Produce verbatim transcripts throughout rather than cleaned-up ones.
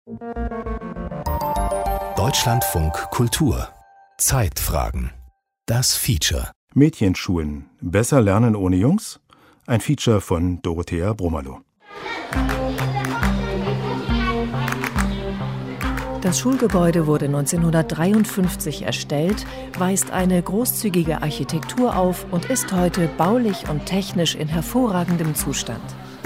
Deutschlandfunk Kultur. Zeitfragen. Das Feature. Mädchenschulen. Besser lernen ohne Jungs? Ein Feature von Dorothea Brummerloh. Das Schulgebäude wurde neunzehnhundertdreiundfünfzig erstellt, weist eine großzügige Architektur auf und ist heute baulich und technisch in hervorragendem Zustand.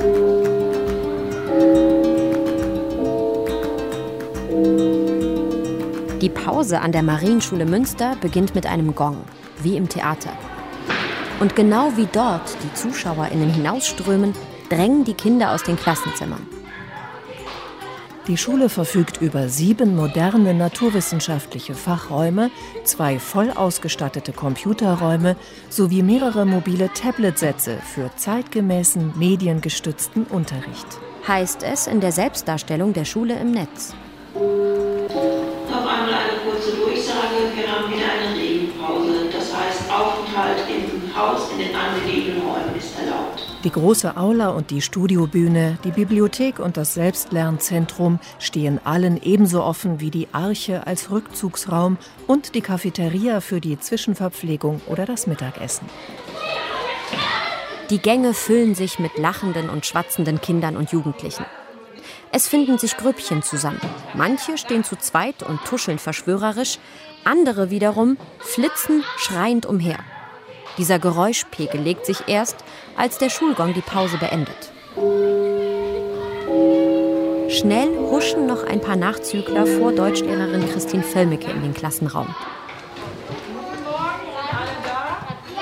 Die Pause an der Marienschule Münster beginnt mit einem Gong, wie im Theater. Und genau wie dort die ZuschauerInnen hinausströmen, drängen die Kinder aus den Klassenzimmern. Die Schule verfügt über sieben moderne naturwissenschaftliche Fachräume, zwei voll ausgestattete Computerräume sowie mehrere mobile Tablet-Sätze für zeitgemäßen, mediengestützten Unterricht. Heißt es in der Selbstdarstellung der Schule im Netz. Noch einmal eine kurze Durchsage. Wir haben wieder eine Regenpause. Das heißt, Aufenthalt im Haus in den angegebenen Räumen ist erlaubt. Die große Aula und die Studiobühne, die Bibliothek und das Selbstlernzentrum stehen allen ebenso offen wie die Arche als Rückzugsraum und die Cafeteria für die Zwischenverpflegung oder das Mittagessen. Die Gänge füllen sich mit lachenden und schwatzenden Kindern und Jugendlichen. Es finden sich Grüppchen zusammen. Manche stehen zu zweit und tuscheln verschwörerisch, andere wiederum flitzen schreiend umher. Dieser Geräuschpegel legt sich erst, als der Schulgong die Pause beendet. Schnell huschen noch ein paar Nachzügler vor Deutschlehrerin Christine Völmecke in den Klassenraum. Guten Morgen, sind alle da?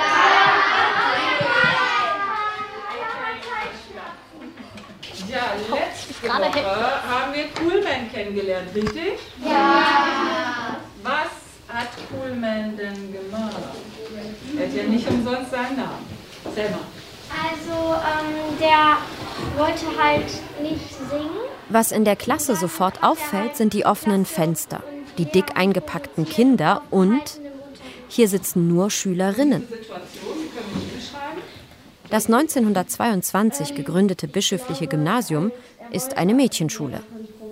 Ja! Ja, letzte Woche haben wir Kuhlmann kennengelernt, richtig? Ja! Was hat Kuhlmann denn gemacht? Er hat ja nicht umsonst seinen Namen. Selma. Also, ähm, der wollte halt nicht singen. Was in der Klasse sofort auffällt, sind die offenen Fenster, die dick eingepackten Kinder und hier sitzen nur Schülerinnen. Das neunzehnhundertzweiundzwanzig gegründete bischöfliche Gymnasium ist eine Mädchenschule.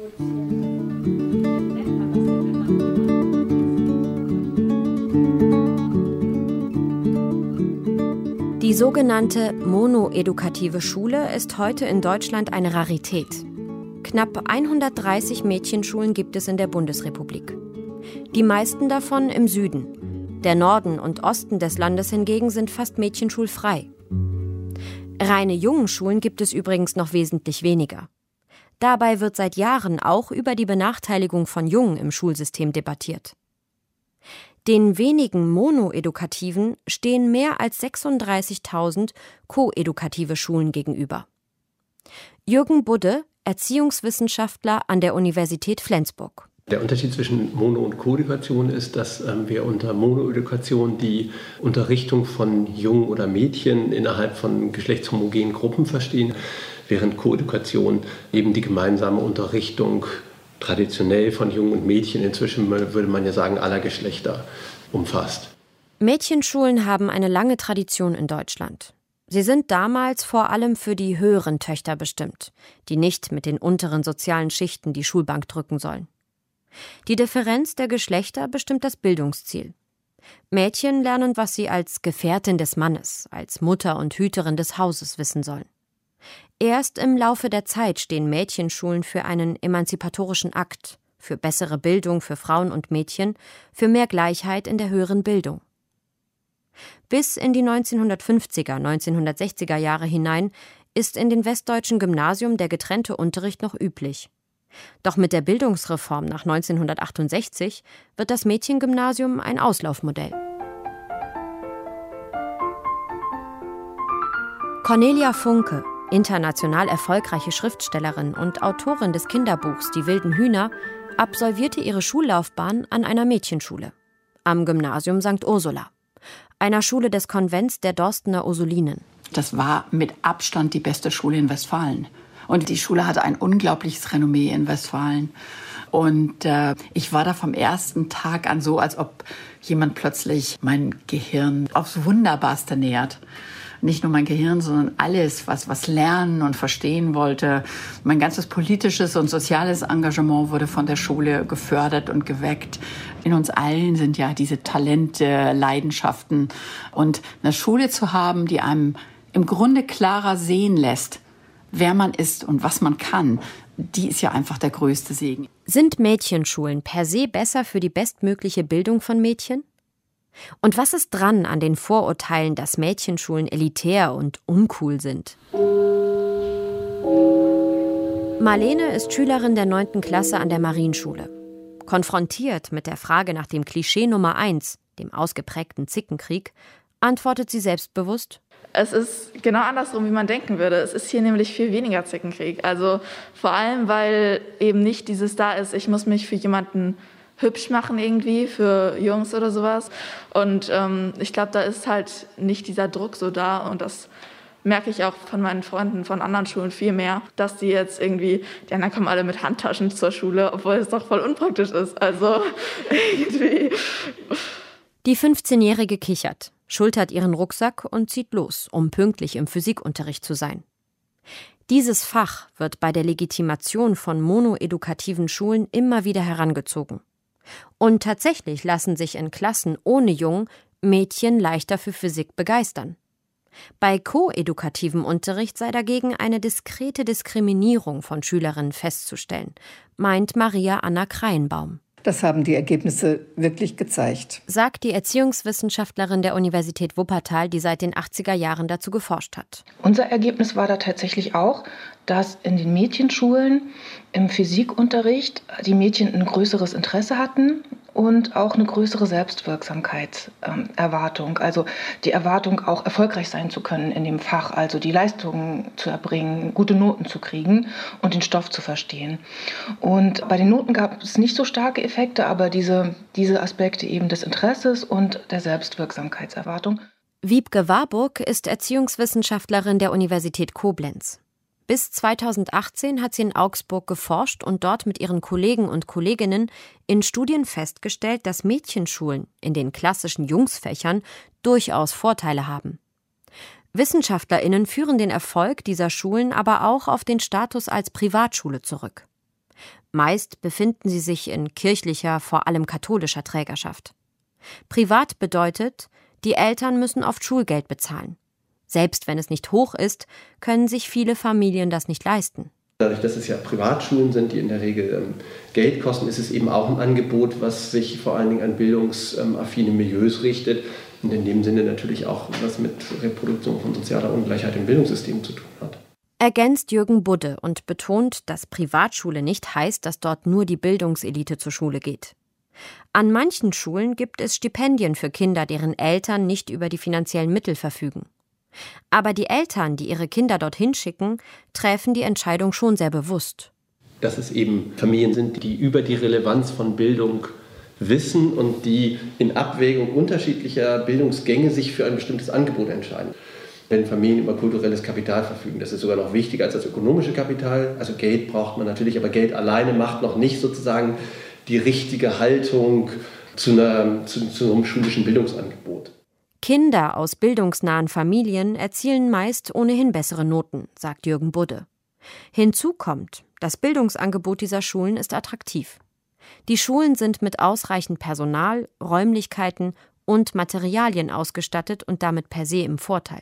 Die sogenannte monoedukative Schule ist heute in Deutschland eine Rarität. Knapp hundertdreißig Mädchenschulen gibt es in der Bundesrepublik. Die meisten davon im Süden. Der Norden und Osten des Landes hingegen sind fast mädchenschulfrei. Reine Jungenschulen gibt es übrigens noch wesentlich weniger. Dabei wird seit Jahren auch über die Benachteiligung von Jungen im Schulsystem debattiert. Den wenigen monoedukativen stehen mehr als sechsunddreißigtausend koedukative Schulen gegenüber. Jürgen Budde, Erziehungswissenschaftler an der Universität Flensburg. Der Unterschied zwischen Mono- und Koedukation ist, dass ähm, wir unter Monoedukation die Unterrichtung von Jungen oder Mädchen innerhalb von geschlechtshomogenen Gruppen verstehen, während Koedukation eben die gemeinsame Unterrichtung traditionell von Jungen und Mädchen, inzwischen würde man ja sagen, aller Geschlechter umfasst. Mädchenschulen haben eine lange Tradition in Deutschland. Sie sind damals vor allem für die höheren Töchter bestimmt, die nicht mit den unteren sozialen Schichten die Schulbank drücken sollen. Die Differenz der Geschlechter bestimmt das Bildungsziel. Mädchen lernen, was sie als Gefährtin des Mannes, als Mutter und Hüterin des Hauses wissen sollen. Erst im Laufe der Zeit stehen Mädchenschulen für einen emanzipatorischen Akt, für bessere Bildung für Frauen und Mädchen, für mehr Gleichheit in der höheren Bildung. Bis in die neunzehnhundertfünfziger, neunzehnhundertsechziger Jahre hinein ist in den westdeutschen Gymnasien der getrennte Unterricht noch üblich. Doch mit der Bildungsreform nach neunzehnhundertachtundsechzig wird das Mädchengymnasium ein Auslaufmodell. Cornelia Funke, international erfolgreiche Schriftstellerin und Autorin des Kinderbuchs Die wilden Hühner, absolvierte ihre Schullaufbahn an einer Mädchenschule, am Gymnasium Sankt Ursula, einer Schule des Konvents der Dorstener Ursulinen. Das war mit Abstand die beste Schule in Westfalen. Und die Schule hatte ein unglaubliches Renommee in Westfalen. Und äh, ich war da vom ersten Tag an so, als ob jemand plötzlich mein Gehirn aufs Wunderbarste nährt. nicht nur mein Gehirn, sondern alles, was, was lernen und verstehen wollte. Mein ganzes politisches und soziales Engagement wurde von der Schule gefördert und geweckt. In uns allen sind ja diese Talente, Leidenschaften. Und eine Schule zu haben, die einem im Grunde klarer sehen lässt, wer man ist und was man kann, die ist ja einfach der größte Segen. Sind Mädchenschulen per se besser für die bestmögliche Bildung von Mädchen? Und was ist dran an den Vorurteilen, dass Mädchenschulen elitär und uncool sind? Marlene ist Schülerin der neunten Klasse an der Marienschule. Konfrontiert mit der Frage nach dem Klischee Nummer eins, dem ausgeprägten Zickenkrieg, antwortet sie selbstbewusst: Es ist genau andersrum, wie man denken würde. Es ist hier nämlich viel weniger Zickenkrieg. Also vor allem, weil eben nicht dieses da ist, ich muss mich für jemanden hübsch machen irgendwie, für Jungs oder sowas. Und ähm, ich glaube, da ist halt nicht dieser Druck so da. Und das merke ich auch von meinen Freunden von anderen Schulen viel mehr, dass die jetzt irgendwie, die anderen kommen alle mit Handtaschen zur Schule, obwohl es doch voll unpraktisch ist. Also irgendwie. Die fünfzehnjährige kichert, schultert ihren Rucksack und zieht los, um pünktlich im Physikunterricht zu sein. Dieses Fach wird bei der Legitimation von monoedukativen Schulen immer wieder herangezogen. Und tatsächlich lassen sich in Klassen ohne Jungen Mädchen leichter für Physik begeistern. Bei koedukativem Unterricht sei dagegen eine diskrete Diskriminierung von Schülerinnen festzustellen, meint Maria Anna Kreienbaum. Das haben die Ergebnisse wirklich gezeigt, sagt die Erziehungswissenschaftlerin der Universität Wuppertal, die seit den achtziger Jahren dazu geforscht hat. Unser Ergebnis war da tatsächlich auch, dass in den Mädchenschulen im Physikunterricht die Mädchen ein größeres Interesse hatten und auch eine größere Selbstwirksamkeitserwartung. Also die Erwartung, auch erfolgreich sein zu können in dem Fach, also die Leistungen zu erbringen, gute Noten zu kriegen und den Stoff zu verstehen. Und bei den Noten gab es nicht so starke Effekte, aber diese, diese Aspekte eben des Interesses und der Selbstwirksamkeitserwartung. Wiebke Warburg ist Erziehungswissenschaftlerin der Universität Koblenz. Bis zweitausendachtzehn hat sie in Augsburg geforscht und dort mit ihren Kollegen und Kolleginnen in Studien festgestellt, dass Mädchenschulen in den klassischen Jungsfächern durchaus Vorteile haben. WissenschaftlerInnen führen den Erfolg dieser Schulen aber auch auf den Status als Privatschule zurück. Meist befinden sie sich in kirchlicher, vor allem katholischer Trägerschaft. Privat bedeutet, die Eltern müssen oft Schulgeld bezahlen. Selbst wenn es nicht hoch ist, können sich viele Familien das nicht leisten. Dadurch, dass es ja Privatschulen sind, die in der Regel ähm, Geld kosten, ist es eben auch ein Angebot, was sich vor allen Dingen an bildungsaffine Milieus richtet und in dem Sinne natürlich auch was mit Reproduktion von sozialer Ungleichheit im Bildungssystem zu tun hat. Ergänzt Jürgen Budde und betont, dass Privatschule nicht heißt, dass dort nur die Bildungselite zur Schule geht. An manchen Schulen gibt es Stipendien für Kinder, deren Eltern nicht über die finanziellen Mittel verfügen. Aber die Eltern, die ihre Kinder dorthin schicken, treffen die Entscheidung schon sehr bewusst. Dass es eben Familien sind, die über die Relevanz von Bildung wissen und die in Abwägung unterschiedlicher Bildungsgänge sich für ein bestimmtes Angebot entscheiden. Wenn Familien über kulturelles Kapital verfügen, das ist sogar noch wichtiger als das ökonomische Kapital. Also Geld braucht man natürlich, aber Geld alleine macht noch nicht sozusagen die richtige Haltung zu, einer, zu, zu einem schulischen Bildungsangebot. Kinder aus bildungsnahen Familien erzielen meist ohnehin bessere Noten, sagt Jürgen Budde. Hinzu kommt, das Bildungsangebot dieser Schulen ist attraktiv. Die Schulen sind mit ausreichend Personal, Räumlichkeiten und Materialien ausgestattet und damit per se im Vorteil.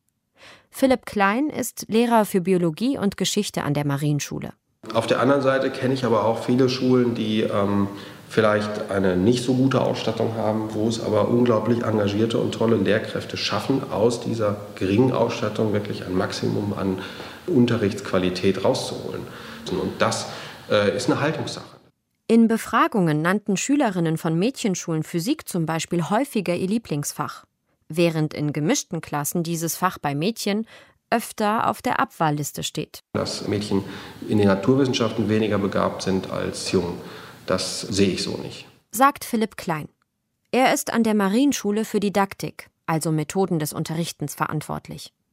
Philipp Klein ist Lehrer für Biologie und Geschichte an der Marienschule. Auf der anderen Seite kenne ich aber auch viele Schulen, die ähm, vielleicht eine nicht so gute Ausstattung haben, wo es aber unglaublich engagierte und tolle Lehrkräfte schaffen, aus dieser geringen Ausstattung wirklich ein Maximum an Unterrichtsqualität rauszuholen. Und das äh, ist eine Haltungssache. In Befragungen nannten Schülerinnen von Mädchenschulen Physik zum Beispiel häufiger ihr Lieblingsfach, während in gemischten Klassen dieses Fach bei Mädchen öfter auf der Abwahlliste steht. Dass Mädchen in den Naturwissenschaften weniger begabt sind als Jungen, das sehe ich so nicht. Sagt Philipp Klein. Er ist an der Marienschule für Didaktik, also Methoden des Unterrichtens, verantwortlich.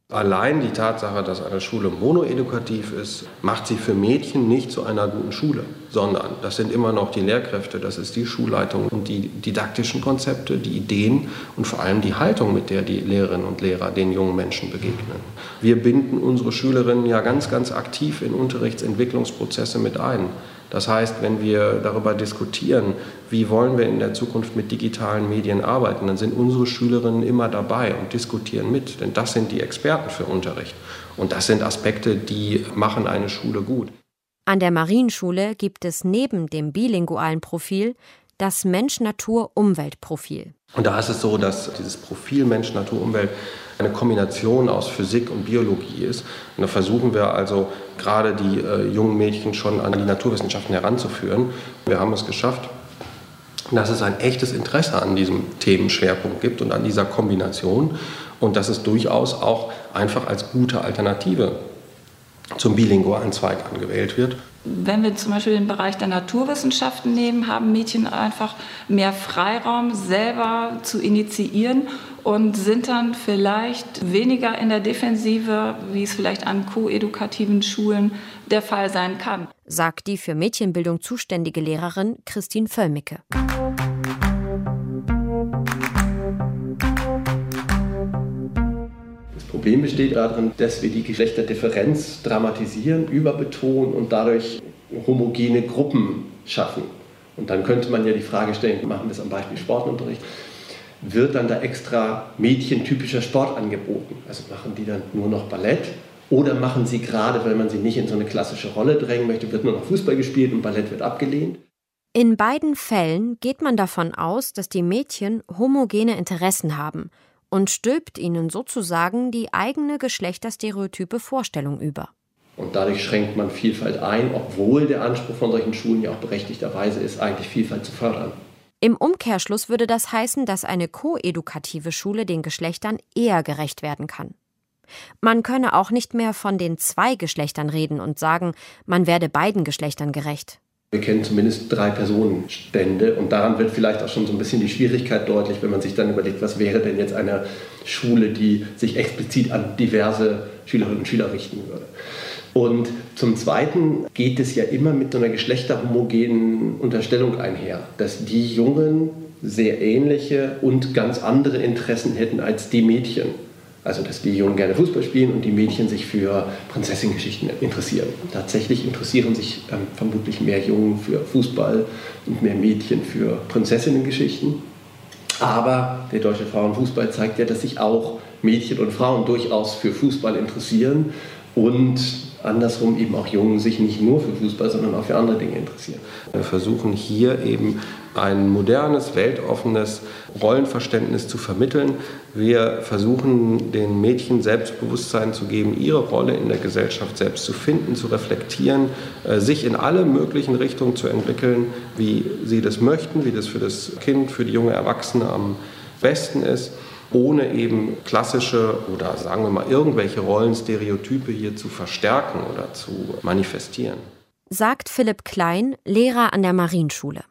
Allein die Tatsache, dass eine Schule monoedukativ ist, macht sie für Mädchen nicht zu einer guten Schule, sondern das sind immer noch die Lehrkräfte, das ist die Schulleitung und die didaktischen Konzepte, die Ideen und vor allem die Haltung, mit der die Lehrerinnen und Lehrer den jungen Menschen begegnen. Wir binden unsere Schülerinnen ja ganz, ganz aktiv in Unterrichtsentwicklungsprozesse mit ein. Das heißt, wenn wir darüber diskutieren, wie wollen wir in der Zukunft mit digitalen Medien arbeiten, dann sind unsere Schülerinnen immer dabei und diskutieren mit. Denn das sind die Experten für Unterricht. Und das sind Aspekte, die machen eine Schule gut. An der Marienschule gibt es neben dem bilingualen Profil das Mensch-Natur-Umwelt-Profil. Und da ist es so, dass dieses Profil Mensch-Natur-Umwelt eine Kombination aus Physik und Biologie ist. Und da versuchen wir also gerade die äh, jungen Mädchen schon an die Naturwissenschaften heranzuführen. Wir haben es geschafft, dass es ein echtes Interesse an diesem Themenschwerpunkt gibt und an dieser Kombination und dass es durchaus auch einfach als gute Alternative zum bilingualen Zweig angewählt wird. Wenn wir zum Beispiel den Bereich der Naturwissenschaften nehmen, haben Mädchen einfach mehr Freiraum, selber zu initiieren und sind dann vielleicht weniger in der Defensive, wie es vielleicht an koedukativen Schulen der Fall sein kann. Sagt die für Mädchenbildung zuständige Lehrerin Christine Völmicke. Das Problem besteht darin, dass wir die Geschlechterdifferenz dramatisieren, überbetonen und dadurch homogene Gruppen schaffen. Und dann könnte man ja die Frage stellen, machen wir es am Beispiel Sportunterricht, wird dann da extra mädchentypischer Sport angeboten? Also machen die dann nur noch Ballett? Oder machen sie gerade, weil man sie nicht in so eine klassische Rolle drängen möchte, wird nur noch Fußball gespielt und Ballett wird abgelehnt? In beiden Fällen geht man davon aus, dass die Mädchen homogene Interessen haben und stülpt ihnen sozusagen die eigene geschlechterstereotype Vorstellung über. Und dadurch schränkt man Vielfalt ein, obwohl der Anspruch von solchen Schulen ja auch berechtigterweise ist, eigentlich Vielfalt zu fördern. Im Umkehrschluss würde das heißen, dass eine koedukative Schule den Geschlechtern eher gerecht werden kann. Man könne auch nicht mehr von den zwei Geschlechtern reden und sagen, man werde beiden Geschlechtern gerecht. Wir kennen zumindest drei Personenstände und daran wird vielleicht auch schon so ein bisschen die Schwierigkeit deutlich, wenn man sich dann überlegt, was wäre denn jetzt eine Schule, die sich explizit an diverse Schülerinnen und Schüler richten würde. Und zum Zweiten geht es ja immer mit so einer geschlechterhomogenen Unterstellung einher, dass die Jungen sehr ähnliche und ganz andere Interessen hätten als die Mädchen. Also dass die Jungen gerne Fußball spielen und die Mädchen sich für Prinzessengeschichten interessieren. Tatsächlich interessieren sich ähm, vermutlich mehr Jungen für Fußball und mehr Mädchen für Prinzessinnengeschichten. Aber der Deutsche Frauenfußball zeigt ja, dass sich auch Mädchen und Frauen durchaus für Fußball interessieren und andersrum eben auch Jungen sich nicht nur für Fußball, sondern auch für andere Dinge interessieren. Wir versuchen hier eben ein modernes, weltoffenes Rollenverständnis zu vermitteln. Wir versuchen den Mädchen Selbstbewusstsein zu geben, ihre Rolle in der Gesellschaft selbst zu finden, zu reflektieren, sich in alle möglichen Richtungen zu entwickeln, wie sie das möchten, wie das für das Kind, für die junge Erwachsene am besten ist, ohne eben klassische oder sagen wir mal irgendwelche Rollenstereotype hier zu verstärken oder zu manifestieren. Sagt Philipp Klein, Lehrer an der Marienschule.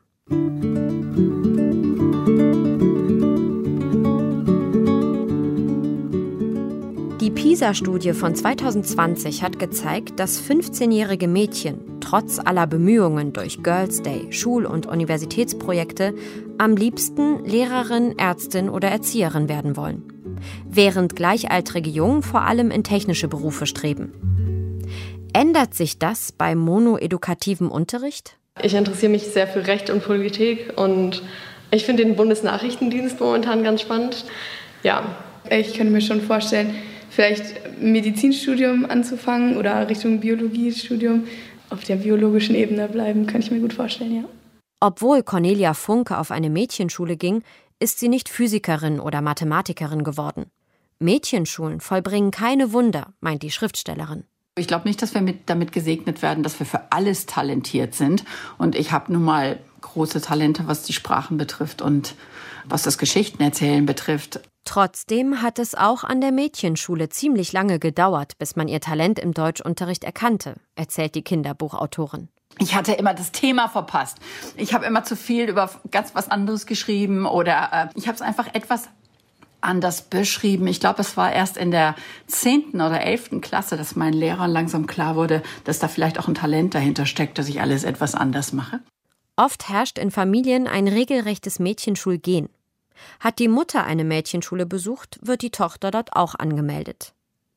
Die PISA-Studie von zweitausendzwanzig hat gezeigt, dass fünfzehnjährige Mädchen trotz aller Bemühungen durch Girls' Day, Schul- und Universitätsprojekte am liebsten Lehrerin, Ärztin oder Erzieherin werden wollen, während gleichaltrige Jungen vor allem in technische Berufe streben. Ändert sich das bei monoedukativen Unterricht? Ich interessiere mich sehr für Recht und Politik und ich finde den Bundesnachrichtendienst momentan ganz spannend. Ja. Ich könnte mir schon vorstellen, vielleicht Medizinstudium anzufangen oder Richtung Biologiestudium auf der biologischen Ebene bleiben, kann ich mir gut vorstellen, ja. Obwohl Cornelia Funke auf eine Mädchenschule ging, ist sie nicht Physikerin oder Mathematikerin geworden. Mädchenschulen vollbringen keine Wunder, meint die Schriftstellerin. Ich glaube nicht, dass wir mit, damit gesegnet werden, dass wir für alles talentiert sind. Und ich habe nun mal große Talente, was die Sprachen betrifft und was das Geschichtenerzählen betrifft. Trotzdem hat es auch an der Mädchenschule ziemlich lange gedauert, bis man ihr Talent im Deutschunterricht erkannte, erzählt die Kinderbuchautorin. Ich hatte immer das Thema verpasst. Ich habe immer zu viel über ganz was anderes geschrieben oder äh, ich habe es einfach etwas anders beschrieben. Ich glaube, es war erst in der zehnten oder elften Klasse, dass meinen Lehrern langsam klar wurde, dass da vielleicht auch ein Talent dahinter steckt, dass ich alles etwas anders mache. Oft herrscht in Familien ein regelrechtes Mädchenschulgen. Hat die Mutter eine Mädchenschule besucht, wird die Tochter dort auch angemeldet.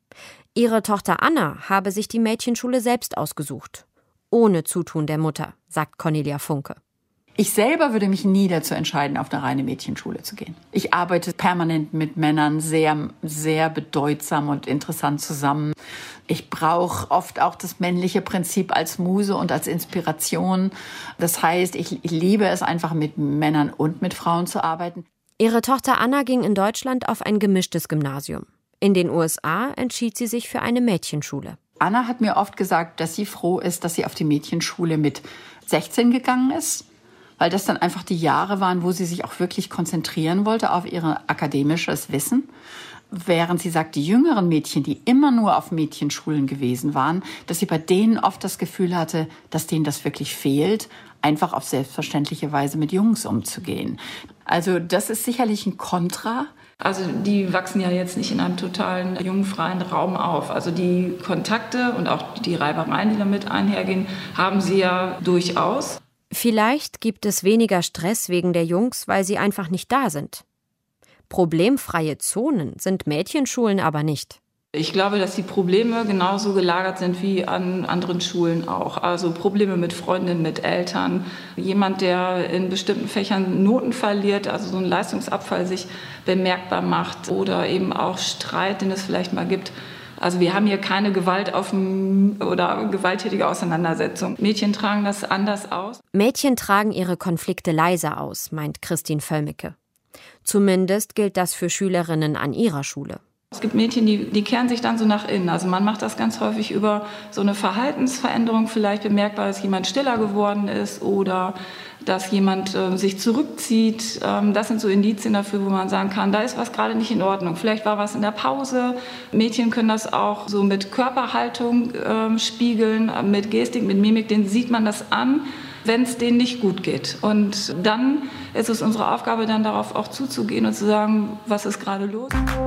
Ihre Tochter Anna habe sich die Mädchenschule selbst ausgesucht. Ohne Zutun der Mutter, sagt Cornelia Funke. Ich selber würde mich nie dazu entscheiden, auf eine reine Mädchenschule zu gehen. Ich arbeite permanent mit Männern sehr, sehr bedeutsam und interessant zusammen. Ich brauche oft auch das männliche Prinzip als Muse und als Inspiration. Das heißt, ich, ich liebe es einfach, mit Männern und mit Frauen zu arbeiten. Ihre Tochter Anna ging in Deutschland auf ein gemischtes Gymnasium. In den U S A entschied sie sich für eine Mädchenschule. Anna hat mir oft gesagt, dass sie froh ist, dass sie auf die Mädchenschule mit sechzehn gegangen ist, weil das dann einfach die Jahre waren, wo sie sich auch wirklich konzentrieren wollte auf ihr akademisches Wissen. Während sie sagt, die jüngeren Mädchen, die immer nur auf Mädchenschulen gewesen waren, dass sie bei denen oft das Gefühl hatte, dass denen das wirklich fehlt, einfach auf selbstverständliche Weise mit Jungs umzugehen. Also das ist sicherlich ein Kontra. Also die wachsen ja jetzt nicht in einem totalen jungfreien Raum auf. Also die Kontakte und auch die Reibereien, die damit einhergehen, haben sie ja durchaus. Vielleicht gibt es weniger Stress wegen der Jungs, weil sie einfach nicht da sind. Problemfreie Zonen sind Mädchenschulen aber nicht. Ich glaube, dass die Probleme genauso gelagert sind wie an anderen Schulen auch. Also Probleme mit Freundinnen, mit Eltern. Jemand, der in bestimmten Fächern Noten verliert, also so ein Leistungsabfall sich bemerkbar macht. Oder eben auch Streit, den es vielleicht mal gibt. Also wir haben hier keine Gewalt auf dem, oder gewalttätige Auseinandersetzung. Mädchen tragen das anders aus. Mädchen tragen ihre Konflikte leiser aus, meint Christine Völmicke. Zumindest gilt das für Schülerinnen an ihrer Schule. Es gibt Mädchen, die, die kehren sich dann so nach innen. Also man macht das ganz häufig über so eine Verhaltensveränderung, vielleicht bemerkbar, dass jemand stiller geworden ist oder dass jemand äh, sich zurückzieht. Ähm, das sind so Indizien dafür, wo man sagen kann, da ist was gerade nicht in Ordnung. Vielleicht war was in der Pause. Mädchen können das auch so mit Körperhaltung äh, spiegeln, mit Gestik, mit Mimik, denen sieht man das an, wenn es denen nicht gut geht. Und dann ist es unsere Aufgabe, dann darauf auch zuzugehen und zu sagen, was ist gerade los?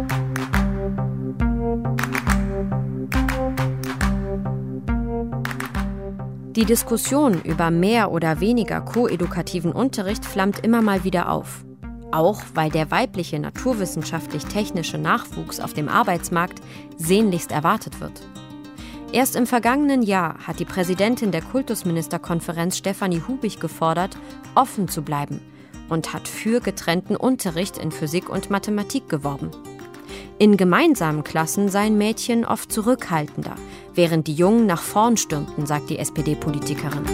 Die Diskussion über mehr oder weniger koedukativen Unterricht flammt immer mal wieder auf. Auch weil der weibliche naturwissenschaftlich-technische Nachwuchs auf dem Arbeitsmarkt sehnlichst erwartet wird. Erst im vergangenen Jahr hat die Präsidentin der Kultusministerkonferenz Stefanie Hubig gefordert, offen zu bleiben und hat für getrennten Unterricht in Physik und Mathematik geworben. In gemeinsamen Klassen seien Mädchen oft zurückhaltender, während die Jungen nach vorn stürmten, sagt die S P D-Politikerin.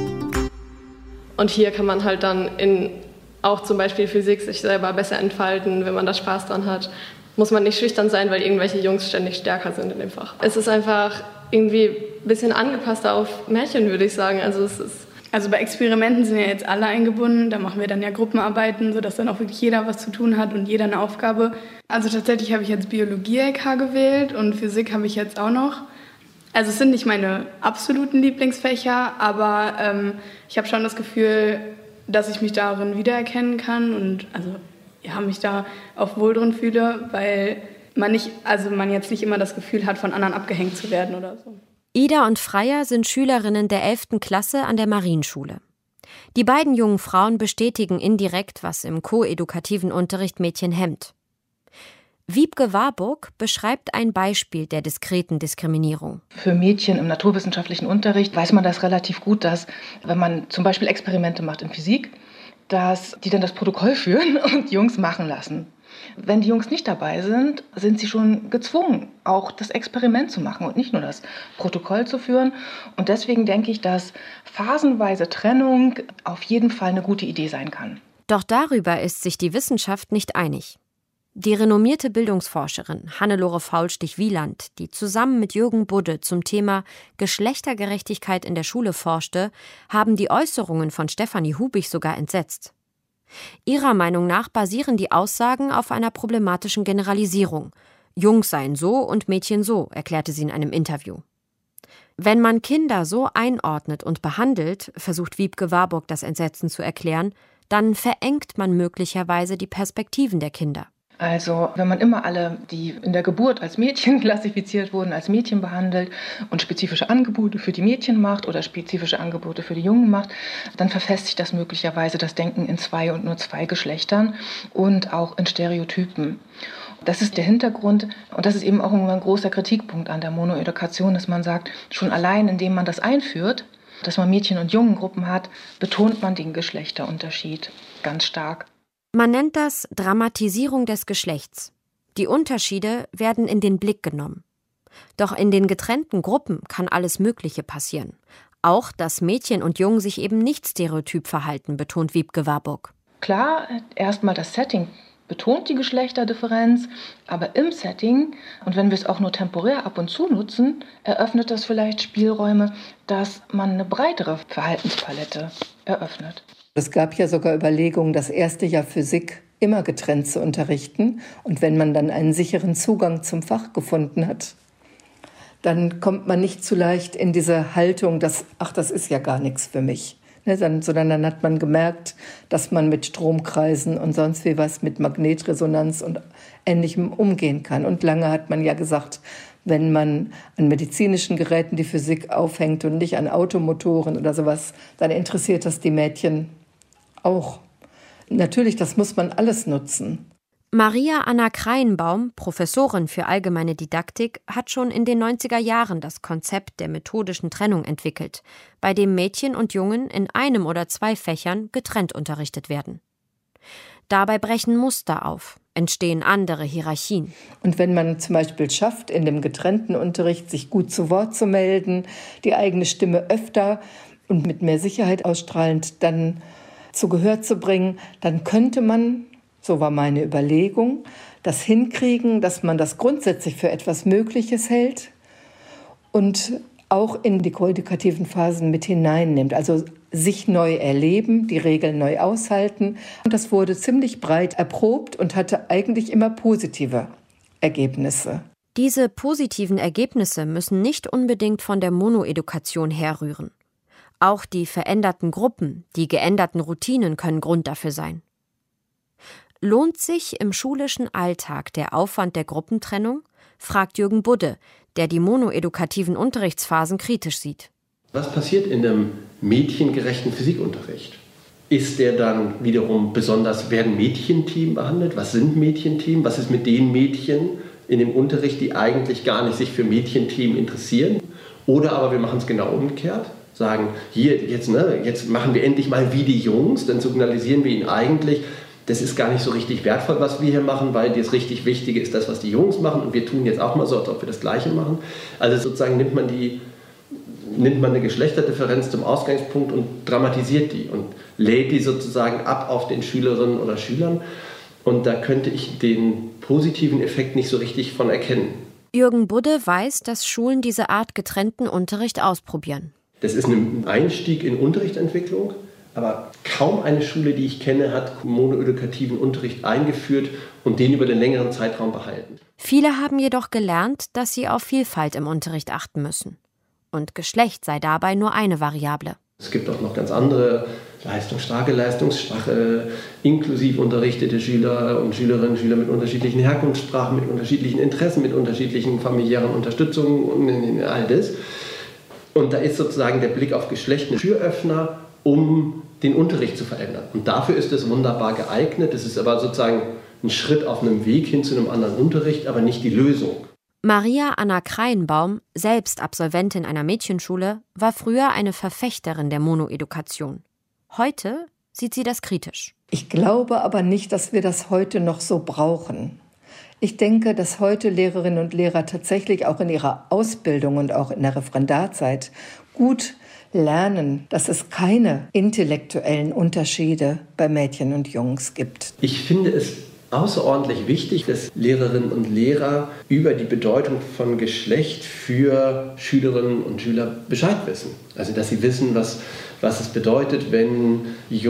Und hier kann man halt dann in auch zum Beispiel Physik sich selber besser entfalten, wenn man da Spaß dran hat. Muss man nicht schüchtern sein, weil irgendwelche Jungs ständig stärker sind in dem Fach. Es ist einfach irgendwie ein bisschen angepasster auf Märchen, würde ich sagen. Also es ist Also bei Experimenten sind ja jetzt alle eingebunden, da machen wir dann ja Gruppenarbeiten, sodass dann auch wirklich jeder was zu tun hat und jeder eine Aufgabe. Also tatsächlich habe ich jetzt Biologie-L K gewählt und Physik habe ich jetzt auch noch. Also es sind nicht meine absoluten Lieblingsfächer, aber ähm, ich habe schon das Gefühl, dass ich mich darin wiedererkennen kann und also ja, mich da auch wohl drin fühle, weil man nicht, also man jetzt nicht immer das Gefühl hat, von anderen abgehängt zu werden oder so. Ida und Freya sind Schülerinnen der elften Klasse an der Marienschule. Die beiden jungen Frauen bestätigen indirekt, was im koedukativen Unterricht Mädchen hemmt. Wiebke Warburg beschreibt ein Beispiel der diskreten Diskriminierung. Für Mädchen im naturwissenschaftlichen Unterricht weiß man das relativ gut, dass wenn man zum Beispiel Experimente macht in Physik, dass die dann das Protokoll führen und Jungs machen lassen. Wenn die Jungs nicht dabei sind, sind sie schon gezwungen, auch das Experiment zu machen und nicht nur das Protokoll zu führen. Und deswegen denke ich, dass phasenweise Trennung auf jeden Fall eine gute Idee sein kann. Doch darüber ist sich die Wissenschaft nicht einig. Die renommierte Bildungsforscherin Hannelore Faulstich-Wieland, die zusammen mit Jürgen Budde zum Thema Geschlechtergerechtigkeit in der Schule forschte, haben die Äußerungen von Stefanie Hubig sogar entsetzt. Ihrer Meinung nach basieren die Aussagen auf einer problematischen Generalisierung. Jungs seien so und Mädchen so, erklärte sie in einem Interview. Wenn man Kinder so einordnet und behandelt, versucht Wiebke Warburg das Entsetzen zu erklären, dann verengt man möglicherweise die Perspektiven der Kinder. Also wenn man immer alle, die in der Geburt als Mädchen klassifiziert wurden, als Mädchen behandelt und spezifische Angebote für die Mädchen macht oder spezifische Angebote für die Jungen macht, dann verfestigt das möglicherweise das Denken in zwei und nur zwei Geschlechtern und auch in Stereotypen. Das ist der Hintergrund und das ist eben auch ein großer Kritikpunkt an der Monoedukation, dass man sagt, schon allein indem man das einführt, dass man Mädchen- und Jungengruppen hat, betont man den Geschlechterunterschied ganz stark. Man nennt das Dramatisierung des Geschlechts. Die Unterschiede werden in den Blick genommen. Doch in den getrennten Gruppen kann alles Mögliche passieren. Auch, dass Mädchen und Jungen sich eben nicht stereotyp verhalten, betont Wiebke Warburg. Klar, erstmal das Setting betont die Geschlechterdifferenz, aber im Setting, und wenn wir es auch nur temporär ab und zu nutzen, eröffnet das vielleicht Spielräume, dass man eine breitere Verhaltenspalette eröffnet. Es gab ja sogar Überlegungen, das erste Jahr Physik immer getrennt zu unterrichten. Und wenn man dann einen sicheren Zugang zum Fach gefunden hat, dann kommt man nicht zu leicht in diese Haltung, dass, ach, das ist ja gar nichts für mich. Ne, dann, sondern dann hat man gemerkt, dass man mit Stromkreisen und sonst wie was, mit Magnetresonanz und Ähnlichem umgehen kann. Und lange hat man ja gesagt, wenn man an medizinischen Geräten die Physik aufhängt und nicht an Automotoren oder sowas, dann interessiert das die Mädchen auch. Natürlich, das muss man alles nutzen. Maria Anna Kreienbaum, Professorin für allgemeine Didaktik, hat schon in den neunziger Jahren das Konzept der methodischen Trennung entwickelt, bei dem Mädchen und Jungen in einem oder zwei Fächern getrennt unterrichtet werden. Dabei brechen Muster auf, entstehen andere Hierarchien. Und wenn man zum Beispiel schafft, in dem getrennten Unterricht sich gut zu Wort zu melden, die eigene Stimme öfter und mit mehr Sicherheit ausstrahlend dann zu Gehör zu bringen, dann könnte man, so war meine Überlegung, das hinkriegen, dass man das grundsätzlich für etwas Mögliches hält und auch in die koedukativen Phasen mit hineinnimmt. Also sich neu erleben, die Regeln neu aushalten. Und das wurde ziemlich breit erprobt und hatte eigentlich immer positive Ergebnisse. Diese positiven Ergebnisse müssen nicht unbedingt von der Monoedukation herrühren. Auch die veränderten Gruppen, die geänderten Routinen können Grund dafür sein. Lohnt sich im schulischen Alltag der Aufwand der Gruppentrennung? Fragt Jürgen Budde, der die monoedukativen Unterrichtsphasen kritisch sieht. Was passiert in einem mädchengerechten Physikunterricht? Ist der dann wiederum besonders, werden Mädchenteam behandelt? Was sind Mädchenteam? Was ist mit den Mädchen in dem Unterricht, die eigentlich gar nicht sich für Mädchenteam interessieren? Oder aber wir machen es genau umgekehrt, sagen, hier, jetzt, ne, jetzt machen wir endlich mal wie die Jungs, dann signalisieren wir ihnen eigentlich, das ist gar nicht so richtig wertvoll, was wir hier machen, weil das richtig Wichtige ist das, was die Jungs machen und wir tun jetzt auch mal so, als ob wir das Gleiche machen. Also sozusagen nimmt man, die, nimmt man eine Geschlechterdifferenz zum Ausgangspunkt und dramatisiert die und lädt die sozusagen ab auf den Schülerinnen oder Schülern. Und da könnte ich den positiven Effekt nicht so richtig von erkennen. Jürgen Budde weiß, dass Schulen diese Art getrennten Unterricht ausprobieren. Das ist ein Einstieg in Unterrichtsentwicklung. Aber kaum eine Schule, die ich kenne, hat monoedukativen Unterricht eingeführt und den über den längeren Zeitraum behalten. Viele haben jedoch gelernt, dass sie auf Vielfalt im Unterricht achten müssen. Und Geschlecht sei dabei nur eine Variable. Es gibt auch noch ganz andere leistungsstarke, leistungsschwache, inklusiv unterrichtete Schüler und Schülerinnen, Schüler mit unterschiedlichen Herkunftssprachen, mit unterschiedlichen Interessen, mit unterschiedlichen familiären Unterstützungen und all das. Und da ist sozusagen der Blick auf Geschlecht ein Türöffner, um den Unterricht zu verändern. Und dafür ist es wunderbar geeignet. Es ist aber sozusagen ein Schritt auf einem Weg hin zu einem anderen Unterricht, aber nicht die Lösung. Maria Anna Kreienbaum, selbst Absolventin einer Mädchenschule, war früher eine Verfechterin der Monoedukation. Heute sieht sie das kritisch. Ich glaube aber nicht, dass wir das heute noch so brauchen. Ich denke, dass heute Lehrerinnen und Lehrer tatsächlich auch in ihrer Ausbildung und auch in der Referendarzeit gut lernen, dass es keine intellektuellen Unterschiede bei Mädchen und Jungs gibt. Ich finde es außerordentlich wichtig, dass Lehrerinnen und Lehrer über die Bedeutung von Geschlecht für Schülerinnen und Schüler Bescheid wissen. Also dass sie wissen, was, was es bedeutet, wenn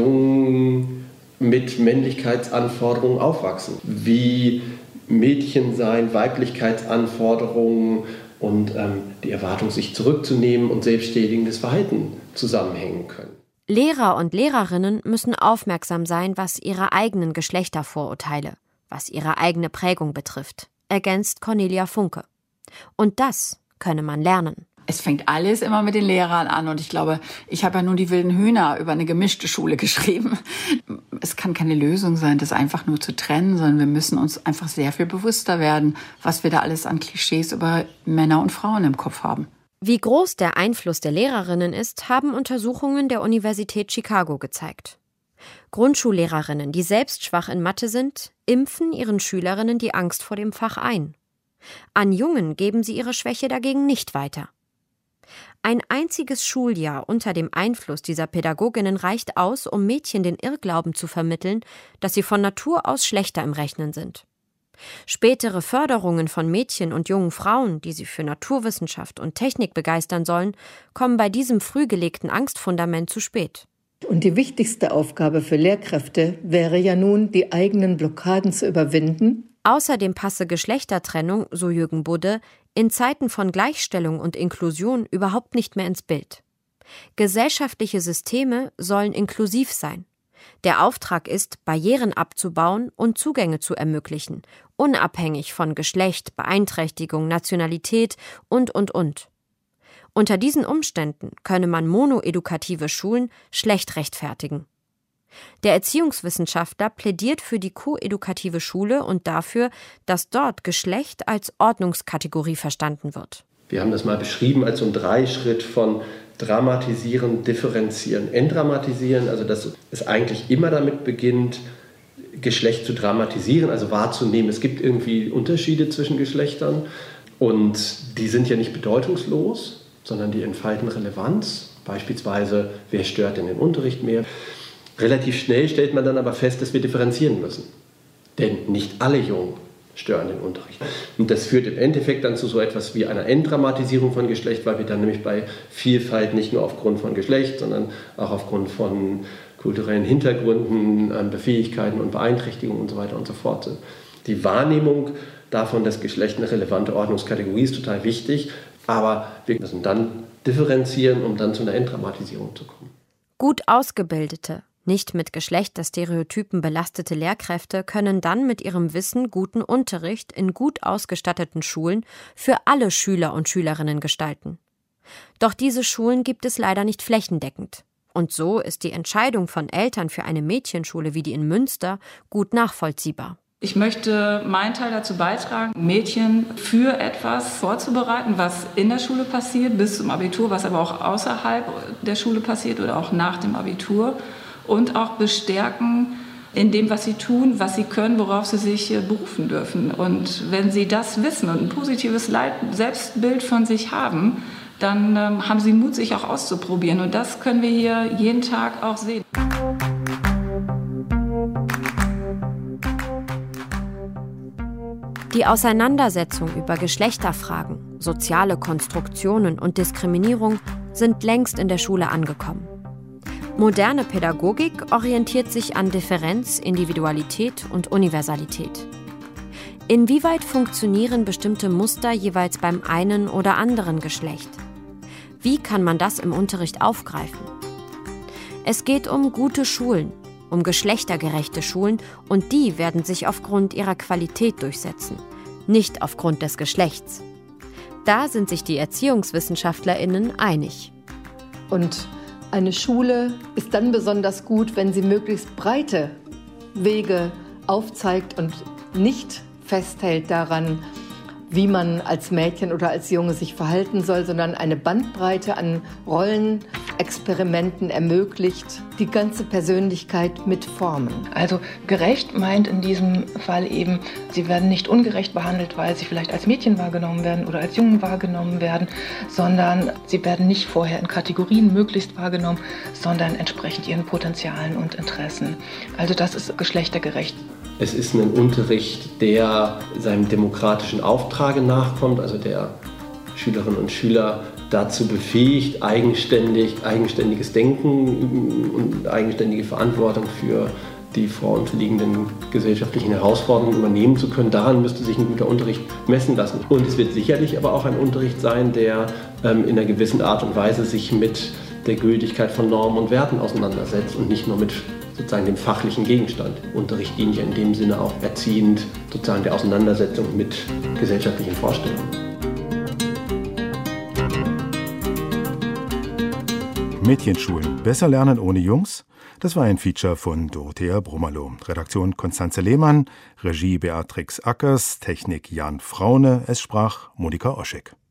Jungen mit Männlichkeitsanforderungen aufwachsen. Wie Mädchen sein, Weiblichkeitsanforderungen und ähm, die Erwartung, sich zurückzunehmen und selbstständiges Verhalten zusammenhängen können. Lehrer und Lehrerinnen müssen aufmerksam sein, was ihre eigenen Geschlechtervorurteile, was ihre eigene Prägung betrifft, ergänzt Cornelia Funke. Und das könne man lernen. Es fängt alles immer mit den Lehrern an und ich glaube, ich habe ja nun die wilden Hühner über eine gemischte Schule geschrieben. Es kann keine Lösung sein, das einfach nur zu trennen, sondern wir müssen uns einfach sehr viel bewusster werden, was wir da alles an Klischees über Männer und Frauen im Kopf haben. Wie groß der Einfluss der Lehrerinnen ist, haben Untersuchungen der Universität Chicago gezeigt. Grundschullehrerinnen, die selbst schwach in Mathe sind, impfen ihren Schülerinnen die Angst vor dem Fach ein. An Jungen geben sie ihre Schwäche dagegen nicht weiter. Ein einziges Schuljahr unter dem Einfluss dieser Pädagoginnen reicht aus, um Mädchen den Irrglauben zu vermitteln, dass sie von Natur aus schlechter im Rechnen sind. Spätere Förderungen von Mädchen und jungen Frauen, die sie für Naturwissenschaft und Technik begeistern sollen, kommen bei diesem früh gelegten Angstfundament zu spät. Und die wichtigste Aufgabe für Lehrkräfte wäre ja nun, die eigenen Blockaden zu überwinden. Außerdem passe Geschlechtertrennung, so Jürgen Budde, in Zeiten von Gleichstellung und Inklusion überhaupt nicht mehr ins Bild. Gesellschaftliche Systeme sollen inklusiv sein. Der Auftrag ist, Barrieren abzubauen und Zugänge zu ermöglichen, unabhängig von Geschlecht, Beeinträchtigung, Nationalität und, und, und. Unter diesen Umständen könne man monoedukative Schulen schlecht rechtfertigen. Der Erziehungswissenschaftler plädiert für die koedukative Schule und dafür, dass dort Geschlecht als Ordnungskategorie verstanden wird. Wir haben das mal beschrieben als so ein Dreischritt von dramatisieren, differenzieren, entdramatisieren. Also dass es eigentlich immer damit beginnt, Geschlecht zu dramatisieren, also wahrzunehmen. Es gibt irgendwie Unterschiede zwischen Geschlechtern und die sind ja nicht bedeutungslos, sondern die entfalten Relevanz. Beispielsweise, wer stört denn den Unterricht mehr? Relativ schnell stellt man dann aber fest, dass wir differenzieren müssen. Denn nicht alle Jungen stören den Unterricht. Und das führt im Endeffekt dann zu so etwas wie einer Entdramatisierung von Geschlecht, weil wir dann nämlich bei Vielfalt nicht nur aufgrund von Geschlecht, sondern auch aufgrund von kulturellen Hintergründen, Befähigkeiten und Beeinträchtigungen und so weiter und so fort sind. Die Wahrnehmung davon, dass Geschlecht eine relevante Ordnungskategorie ist, total wichtig, aber wir müssen dann differenzieren, um dann zu einer Entdramatisierung zu kommen. Gut ausgebildete, nicht mit Geschlechterstereotypen belastete Lehrkräfte können dann mit ihrem Wissen guten Unterricht in gut ausgestatteten Schulen für alle Schüler und Schülerinnen gestalten. Doch diese Schulen gibt es leider nicht flächendeckend. Und so ist die Entscheidung von Eltern für eine Mädchenschule wie die in Münster gut nachvollziehbar. Ich möchte meinen Teil dazu beitragen, Mädchen für etwas vorzubereiten, was in der Schule passiert, bis zum Abitur, was aber auch außerhalb der Schule passiert oder auch nach dem Abitur. Und auch bestärken in dem, was sie tun, was sie können, worauf sie sich berufen dürfen. Und wenn sie das wissen und ein positives Selbstbild von sich haben, dann ähm, haben sie Mut, sich auch auszuprobieren. Und das können wir hier jeden Tag auch sehen. Die Auseinandersetzung über Geschlechterfragen, soziale Konstruktionen und Diskriminierung sind längst in der Schule angekommen. Moderne Pädagogik orientiert sich an Differenz, Individualität und Universalität. Inwieweit funktionieren bestimmte Muster jeweils beim einen oder anderen Geschlecht? Wie kann man das im Unterricht aufgreifen? Es geht um gute Schulen, um geschlechtergerechte Schulen und die werden sich aufgrund ihrer Qualität durchsetzen, nicht aufgrund des Geschlechts. Da sind sich die ErziehungswissenschaftlerInnen einig. Und eine Schule ist dann besonders gut, wenn sie möglichst breite Wege aufzeigt und nicht festhält daran, wie man als Mädchen oder als Junge sich verhalten soll, sondern eine Bandbreite an Rollenexperimenten ermöglicht, die ganze Persönlichkeit mit formen. Also gerecht meint in diesem Fall eben, sie werden nicht ungerecht behandelt, weil sie vielleicht als Mädchen wahrgenommen werden oder als Jungen wahrgenommen werden, sondern sie werden nicht vorher in Kategorien möglichst wahrgenommen, sondern entsprechend ihren Potenzialen und Interessen. Also das ist geschlechtergerecht. Es ist ein Unterricht, der seinem demokratischen Auftrag nachkommt, also der Schülerinnen und Schüler dazu befähigt, eigenständig, eigenständiges Denken und eigenständige Verantwortung für die vor uns liegenden gesellschaftlichen Herausforderungen übernehmen zu können. Daran müsste sich ein guter Unterricht messen lassen. Und es wird sicherlich aber auch ein Unterricht sein, der ähm, in einer gewissen Art und Weise sich mit der Gültigkeit von Normen und Werten auseinandersetzt und nicht nur mit sozusagen dem fachlichen Gegenstand. Unterricht dient ja in dem Sinne auch erziehend sozusagen der Auseinandersetzung mit gesellschaftlichen Vorstellungen. Mädchenschulen besser lernen ohne Jungs? Das war ein Feature von Dorothea Brummerloh. Redaktion Konstanze Lehmann, Regie Beatrix Ackers, Technik Jan Fraune, es sprach Monika Oschek.